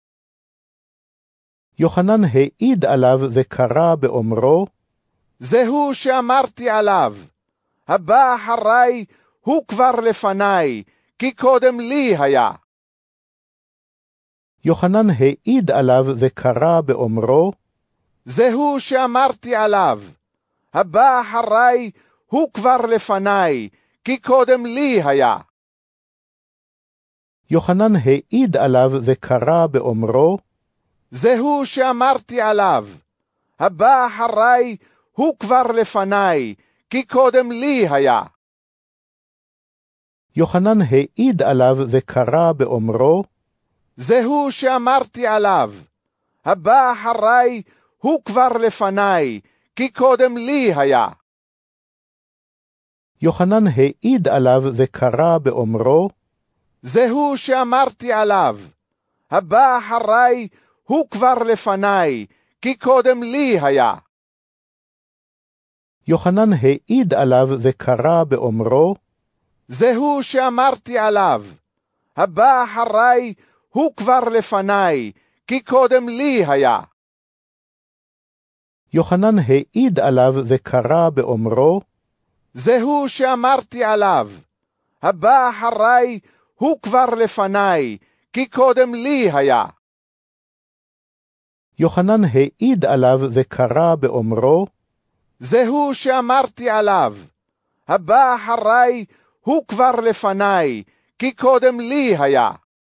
יוחנן העיד עליו וקרא באומרו, זהו שאמרתי עליו, הבא אחרי הוא כבר לפני, כי קודם לי היה. יוחנן העיד עליו וקרא באומרו, זהו שאמרתי עליו, הבא אחרי הוא כבר לפני, כי קודם לי היה. יוחנן העיד עליו וקרא באומרו, זהו שאמרתי עליו, הבא אחרי הוא כבר לפני, כי קודם לי היה. יוחנן העיד עליו וקרא באומרו, זהו שאמרתי עליו, הבא אחרי הוא כבר לפני, כי קודם לי היה. יוחנן העיד עליו וקרא באומרו, זהו שאמרתי עליו, הבא אחרי הוא כבר לפני, כי קודם לי היה. יוחנן העיד עליו וקרא באומרו, זהו שאמרתי עליו, הבא אחרי הוא כבר לפני, כי קודם לי היה. יוחנן העיד עליו וקרא באומרו, זהו שאמרתי עליו, הבא אחרי הוא כבר לפני, כי קודם לי היה. יוחנן העיד עליו וקרא באומרו, זהו שאמרתי עליו, הבא אחרי הוא כבר לפני, כי קודם לי היה.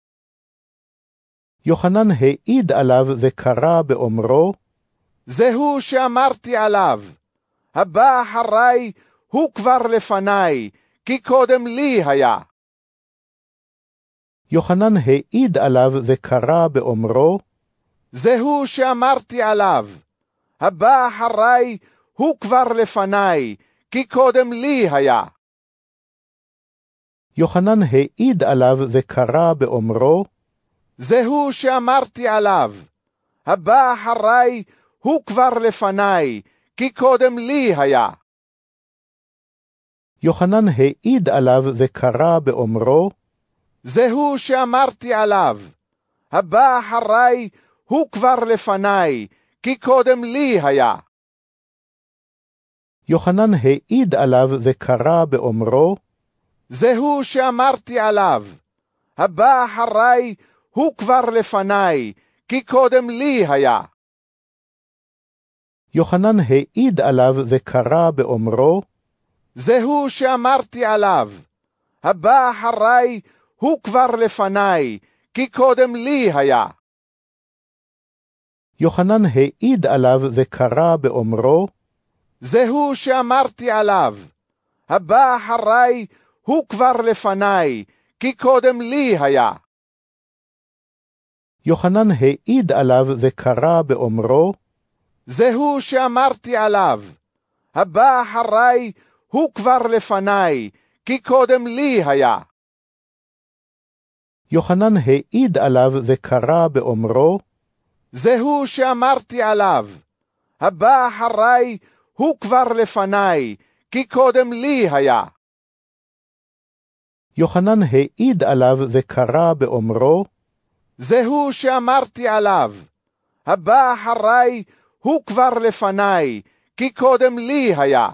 יוחנן העיד עליו וקרא באומרו, זהו שאמרתי עליו, הבא אחרי הוא כבר לפני, כי קודם לי היה. יוחנן העיד עליו וקרא באומרו, זהו שאמרתי עליו, הבא אחרי הוא כבר לפני, כי קודם לי היה. יוחנן העיד עליו וקרא באומרו, זהו שאמרתי עליו, הבא אחרי הוא כבר לפני, כי קודם לי היה. יוחנן העיד עליו וקרא באומרו, זהו שאמרתי עליו, הבא אחרי הוא כבר לפני, כי קודם לי היה. יוחנן העיד עליו וקרא באומרו, זהו שאמרתי עליו, הבא אחרי הוא כבר לפני, כי קודם לי היה. יוחנן העיד עליו וקרא באומרו, זהו שאמרתי עליו, הבא אחרי הוא כבר לפני, כי קודם לי היה. יוחנן העיד עליו וקרא באומרו, זהו שאמרתי עליו, הבא אחרי הוא כבר לפני, כי קודם לי היה. יוחנן העיד עליו וקרא באומרו, זהו שאמרתי עליו, הבא אחרי הוא כבר לפני, כי קודם לי היה. יוחנן העיד עליו וקרא באומרו, זהו שאמרתי עליו, הבא אחרי הוא כבר לפני, כי קודם לי היה. יוחנן העיד עליו וקרא באומרו, זהו שאמרתי עליו, הבא אחרי הוא כבר לפני, כי קודם לי היה.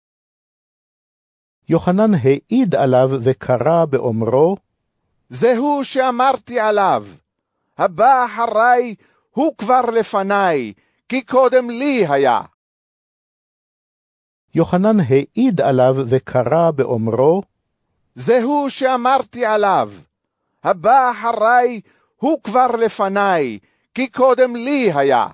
יוחנן העיד עליו וקרא באומרו, זהו שאמרתי עליו, הבא אחרי הוא כבר לפני, כי קודם לי היה. יוחנן העיד עליו וקרא באומרו, זהו שאמרתי עליו, הבא אחרי הוא כבר לפני, כי קודם לי היה.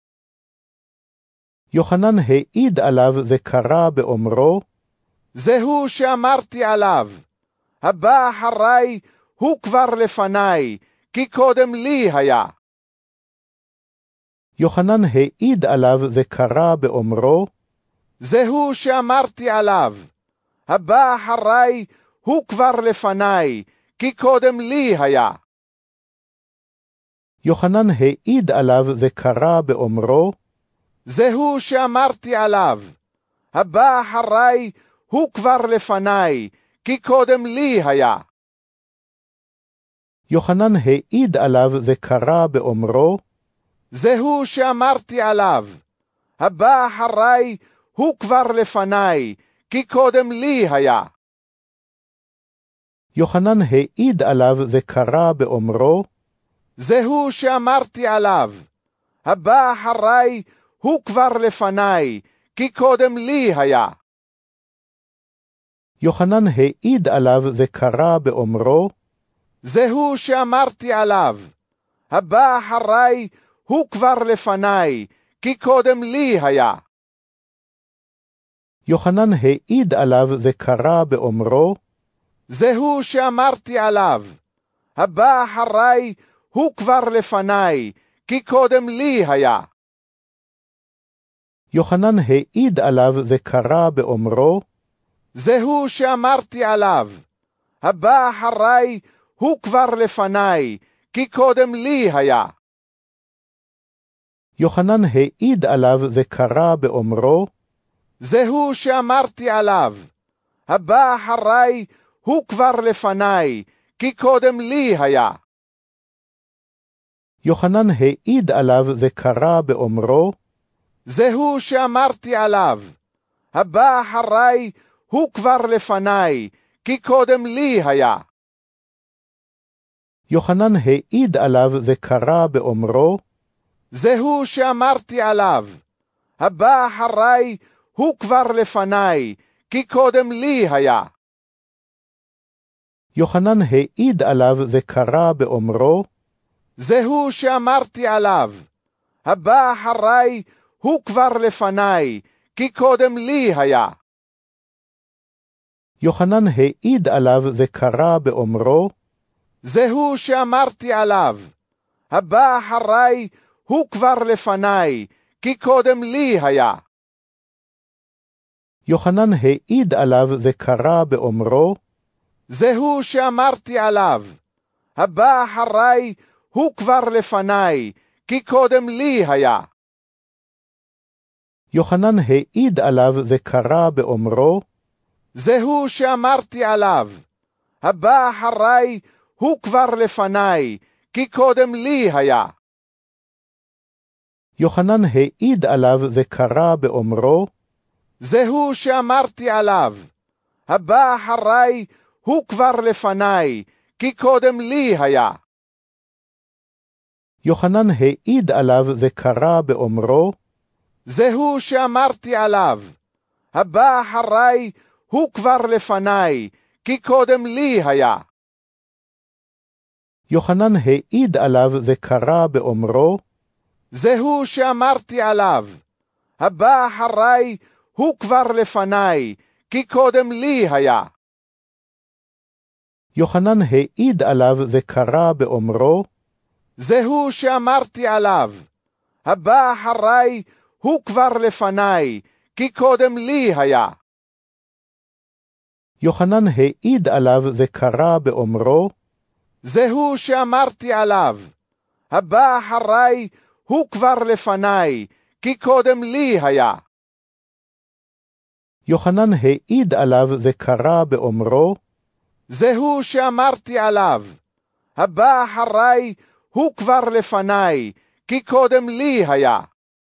יוחנן העיד עליו וקרא באומרו, זהו שאמרתי עליו, הבא אחרי הוא כבר לפני, כי קודם לי היה. יוחנן העיד עליו וקרא באומרו, זהו שאמרתי עליו, הבא אחרי הוא כבר לפני, כי קודם לי היה. יוחנן העיד עליו וקרא באומרו, זהו שאמרתי עליו, הבא אחרי הוא כבר לפני, כי קודם לי היה. יוחנן העיד עליו וקרא באומרו, זהו שאמרתי עליו, הבא אחרי הוא כבר לפני, כי קודם לי היה. יוחנן העיד עליו וקרא באומרו, זהו שאמרתי עליו, הבא אחרי הוא כבר לפני, כי קודם לי היה. יוחנן העיד עליו וקרא באומרו, זהו שאמרתי עליו, הבא אחרי הוא כבר לפני, כי קודם לי היה. יוחנן העיד עליו וקרא באומרו, זהו שאמרתי עליו, הבא אחרי הוא כבר לפני, כי קודם לי היה. יוחנן העיד עליו וקרא באומרו, זהו שאמרתי עליו, הבא אחרי הוא כבר לפני, כי קודם לי היה. יוחנן העיד עליו וקרא באומרו, זהו שאמרתי עליו, הבא אחרי הוא כבר לפני, כי קודם לי היה. יוחנן העיד עליו וקרא באומרו, זהו שאמרתי עליו, הבא אחרי הוא כבר לפני, כי קודם לי היה. יוחנן העיד עליו וקרא באומרו, זהו שאמרתי עליו, הבא אחרי הוא כבר לפני, כי קודם לי היה. יוחנן העיד עליו וקרא באומרו, זהו שאמרתי עליו, הבא אחרי הוא כבר לפני, כי קודם לי היה. יוחנן העיד עליו וקרא באומרו, זהו שאמרתי עליו, הבא אחרי הוא כבר לפני, כי קודם לי היה. יוחנן העיד עליו וקרא באומרו, זהו שאמרתי עליו, הבא אחרי הוא כבר לפני, כי קודם לי היה. יוחנן העיד עליו וקרא באומרו, זהו שאמרתי עליו, הבא אחרי הוא כבר לפני, כי קודם לי היה. יוחנן העיד עליו וקרא באומרו, זהו שאמרתי עליו, הבא אחרי הוא כבר לפני, כי קודם לי היה. יוחנן העיד עליו וקרא באומרו, זהו שאמרתי עליו, הבא אחרי הוא כבר לפני, כי קודם לי היה. יוחנן העיד עליו וקרא באומרו, זהו שאמרתי עליו, הבא אחרי הוא כבר לפני, כי קודם לי היה. יוחנן העיד עליו וקרא באומרו, זהו שאמרתי עליו, הבא אחרי הוא כבר לפני, כי קודם לי היה. יוחנן העיד עליו וקרא באומרו, זהו שאמרתי עליו, הבא אחרי הוא כבר לפני, כי קודם לי היה. יוחנן העיד עליו וקרא באומרו, זהו שאמרתי עליו, הבא אחרי הוא כבר לפני, כי קודם לי היה.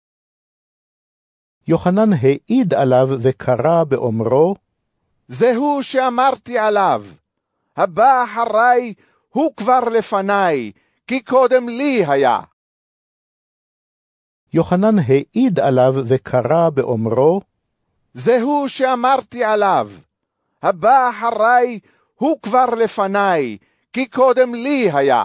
יוחנן העיד עליו וקרא באומרו, זהו שאמרתי עליו, הבא אחרי הוא כבר לפני, כי קודם לי היה. יוחנן העיד עליו וקרא באומרו, זהו שאמרתי עליו, הבא אחרי הוא כבר לפני, כי קודם לי היה.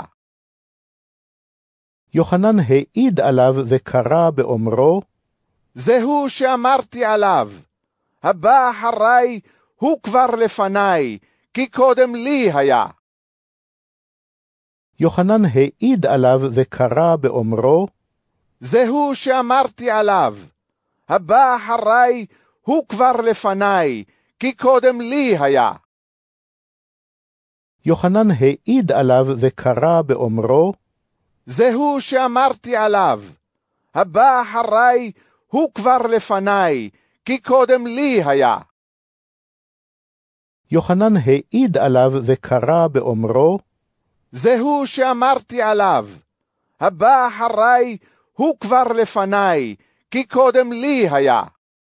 יוחנן העיד עליו וקרא באומרו, זהו שאמרתי עליו, הבא אחרי הוא כבר לפני, כי קודם לי היה. יוחנן העיד עליו וקרא באומרו, זהו שאמרתי עליו, הבא אחריי הוא כבר לפניי, כי קודם לי היה. יוחנן העיד עליו וקרא באומרו, זהו שאמרתי עליו, הבא אחריי הוא כבר לפניי, כי קודם לי היה. יוחנן העיד עליו וקרא באומרו, זהו שאמרתי עליו, הבא אחריי הוא כבר לפניי, כי קודם לי היה.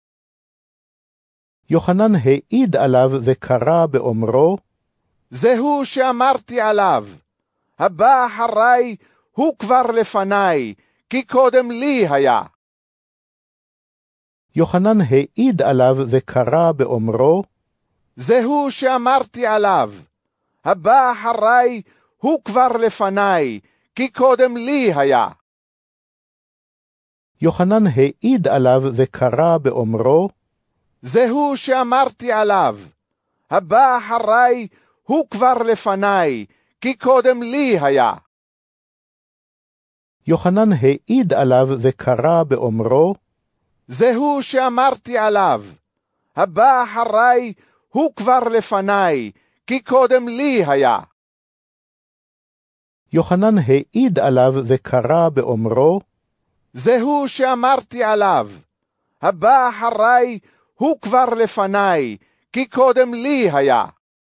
יוחנן העיד עליו וקרא באומרו, זהו שאמרתי עליו, הבא אחריי הוא כבר לפניי, כי קודם לי היה. יוחנן העיד עליו וקרא באומרו, זהו שאמרתי עליו, הבא אחריי הוא כבר לפניי, כי קודם לי היה. יוחנן העיד עליו וקרא באומרו, זהו שאמרתי עליו, הבא אחריי הוא כבר לפניי, כי קודם לי היה. יוחנן העיד עליו וקרא באומרו, זהו שאמרתי עליו, הבא אחריי הוא כבר לפניי, כי קודם לי היה. יוחנן העיד עליו וקרא באומרו, זהו שאמרתי עליו, הבא אחריי הוא כבר לפניי, כי קודם לי היה.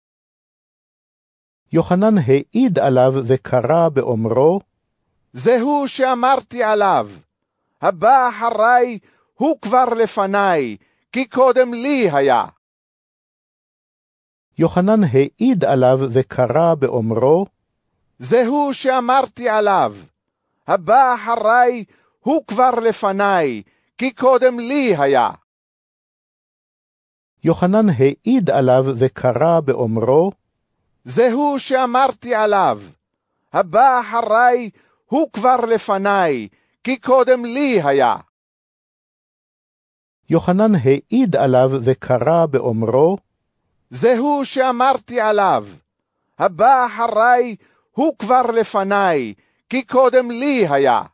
יוחנן העיד עליו וקרא באומרו, זהו שאמרתי עליו, הבא אחריי הוא כבר לפניי, כי קודם לי היה. יוחנן העיד עליו וקרא באומרו, זהו שאמרתי עליו, הבא אחריי הוא כבר לפניי, כי קודם לי היה. יוחנן העיד עליו וקרא באומרו, זהו שאמרתי עליו, הבא אחריי הוא כבר לפניי, כי קודם לי היה. יוחנן העיד עליו וקרא באומרו, זהו שאמרתי עליו, הבא אחריי הוא כבר לפניי, כי קודם לי היה.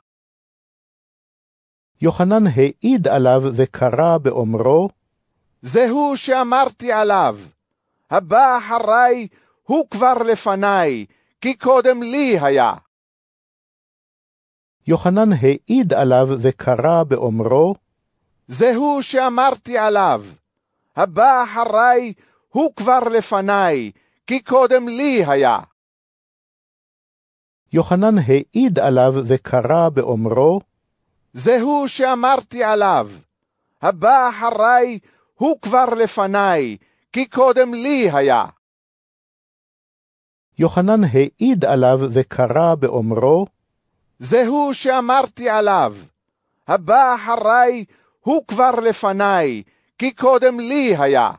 יוחנן העיד עליו וקרא באומרו, זהו שאמרתי עליו, הבא אחריי הוא כבר לפניי, כי קודם לי היה. יוחנן העיד עליו וקרא באומרו, זהו שאמרתי עליו, הבא אחריי הוא כבר לפניי, כי קודם לי היה. יוחנן העיד עליו וקרא באומרו, זהו שאמרתי עליו, הבא אחריי הוא כבר לפניי, כי קודם לי היה. יוחנן העיד עליו וקרא באומרו, זהו שאמרתי עליו, הבא אחריי הוא כבר לפניי, כי קודם לי היה.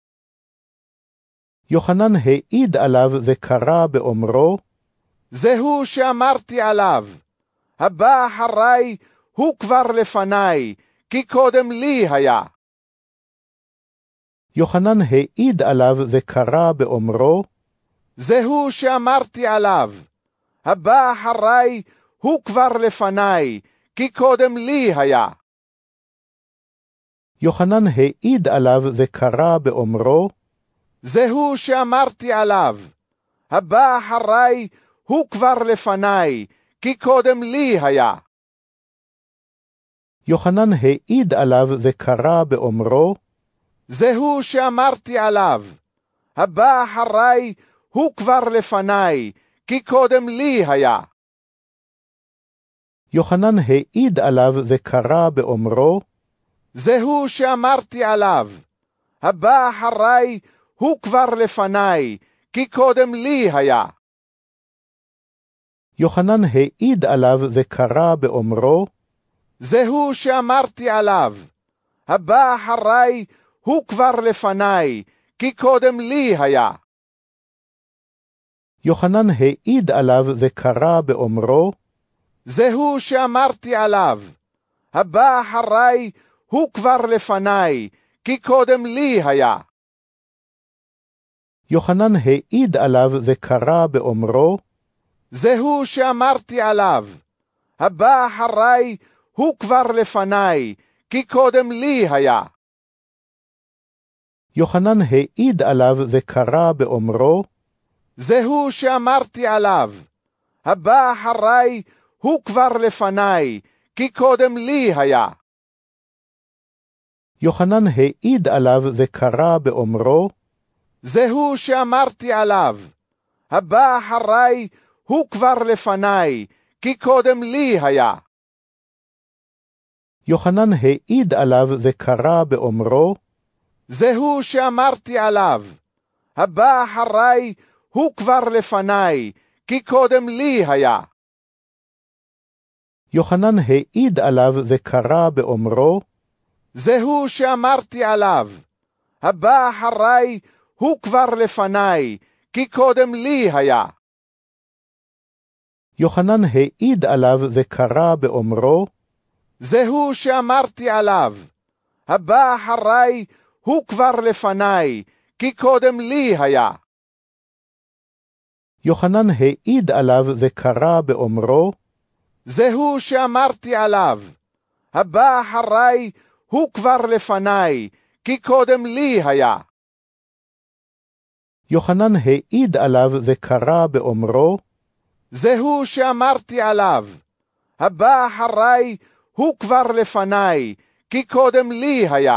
יוחנן העיד עליו וקרא באומרו, זהו שאמרתי עליו, הבא אחריי הוא כבר לפניי, כי קודם לי היה. יוחנן העיד עליו וקרא באומרו, זהו שאמרתי עליו, הבא אחריי הוא כבר לפניי, כי קודם לי היה. יוחנן העיד עליו וקרא באומרו, זהו שאמרתי עליו, הבא אחריי הוא כבר לפניי, כי קודם לי היה. יוחנן העיד עליו וקרא באומרו, זהו שאמרתי עליו, הבא אחריי הוא כבר לפניי, כי קודם לי היה. יוחנן העיד עליו וקרא באומרו, זהו שאמרתי עליו, הבא אחריי הוא כבר לפניי, כי קודם לי היה. יוחנן העיד עליו וקרא באומרו, זהו שאמרתי עליו, הבא אחריי הוא כבר לפניי, כי קודם לי היה. יוחנן העיד עליו וקרא באומרו, זהו שאמרתי עליו, הבא אחריי הוא כבר לפניי, כי קודם לי היה. יוחנן העיד עליו וקרא באומרו, זהו שאמרתי עליו, הבא אחריי הוא כבר לפני, כי קודם לי היה. יוחנן העיד עליו וקרא באומרו, זהו שאמרתי עליו, הבא אחרי הוא כבר לפני, כי קודם לי היה. יוחנן העיד עליו וקרא באומרו, זהו שאמרתי עליו, הבא אחרי הוא כבר לפני, כי קודם לי היה. יוחנן העיד עליו וקרא באומרו, זהו שאמרתי עליו, הבא אחרי הוא כבר לפני, כי קודם לי היה. יוחנן העיד עליו וקרא באומרו, זהו שאמרתי עליו, הבא אחרי הוא כבר לפני, כי קודם לי היה. יוחנן העיד עליו וקרא באומרו, זהו שאמרתי עליו, הבא אחרי הוא כבר לפני, כי קודם לי היה. יוחנן העיד עליו וקרא באומרו, זהו שאמרתי עליו, הבא אחרי הוא כבר לפני, כי קודם לי היה. יוחנן העיד עליו וקרא באומרו, זהו שאמרתי עליו, הבא אחרי הוא כבר לפני, כי קודם לי היה.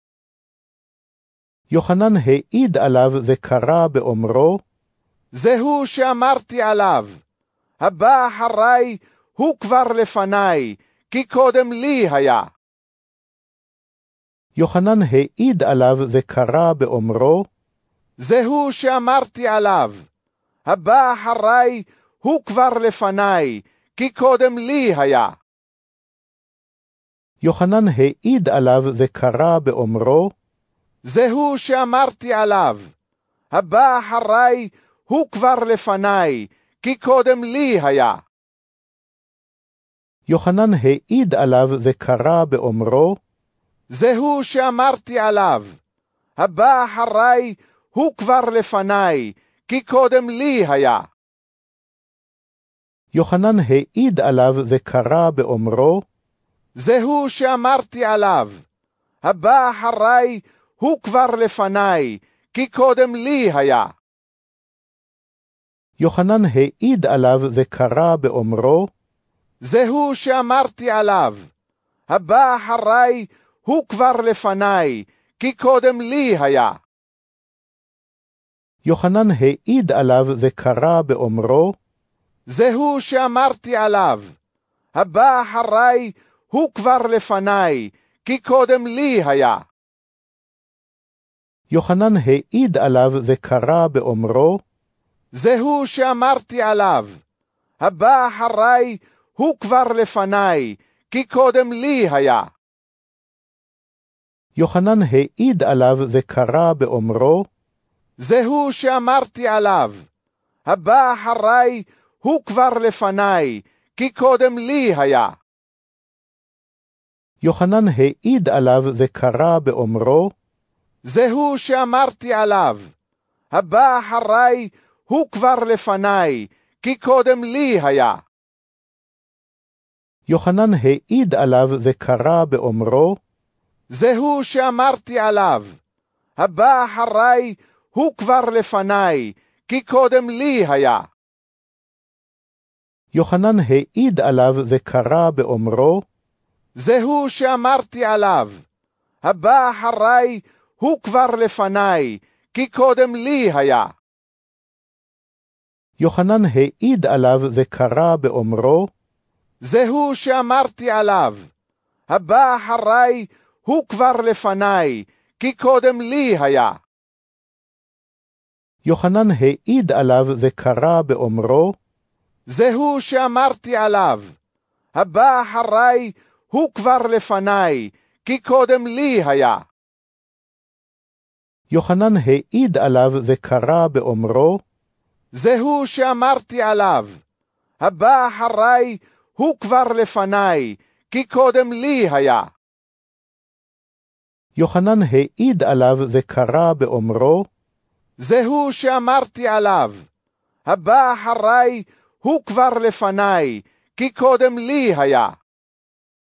יוחנן העיד עליו וקרא באומרו, זהו שאמרתי עליו, הבא אחרי הוא כבר לפני, כי קודם לי היה. יוחנן העיד עליו וקרא באומרו, זהו שאמרתי עליו, הבא אחרי הוא כבר לפני, כי קודם לי היה. יוחנן העיד עליו וקרא באומרו, זהו שאמרתי עליו, הבא אחרי הוא כבר לפני, כי קודם לי היה. יוחנן העיד עליו וקרא באומרו, זהו שאמרתי עליו, הבא אחרי הוא כבר לפני, כי קודם לי היה. יוחנן העיד עליו וקרא באומרו, זהו שאמרתי עליו, הבא אחרי הוא כבר לפני, כי קודם לי היה. יוחנן העיד עליו וקרא באומרו, זהו שאמרתי עליו, הבא אחרי הוא כבר לפני, כי קודם לי היה. יוחנן העיד עליו וקרא באומרו, זהו שאמרתי עליו, הבא אחרי הוא כבר לפני, כי קודם לי היה. יוחנן העיד עליו וקרא באומרו, זהו שאמרתי עליו, הבא אחרי הוא כבר לפני, כי קודם לי היה. יוחנן העיד עליו וקרא באומרו, זהו שאמרתי עליו, הבא אחרי הוא כבר לפני, כי קודם לי היה. יוחנן העיד עליו וקרא באומרו, זהו שאמרתי עליו, הבא אחרי הוא כבר לפני, כי קודם לי היה. יוחנן העיד עליו וקרא באומרו, זהו שאמרתי עליו, הבא אחרי הוא כבר לפני, כי קודם לי היה. יוחנן העיד עליו וקרא באומרו, זהו שאמרתי עליו, הבא אחרי הוא כבר לפני, כי קודם לי היה. יוחנן העיד עליו וקרא באומרו, זהו שאמרתי עליו, הבא אחרי הוא כבר לפני, כי קודם לי היה. יוחנן העיד עליו וקרא באומרו, זהו שאמרתי עליו, הבא אחרי הוא כבר לפני, כי קודם לי היה. יוחנן העיד עליו וקרא באומרו, זהו שאמרתי עליו, הבא אחרי הוא כבר לפני, כי קודם לי היה. יוחנן העיד עליו וקרא באומרו, זהו שאמרתי עליו, הבא אחרי הוא כבר לפני, כי קודם לי היה.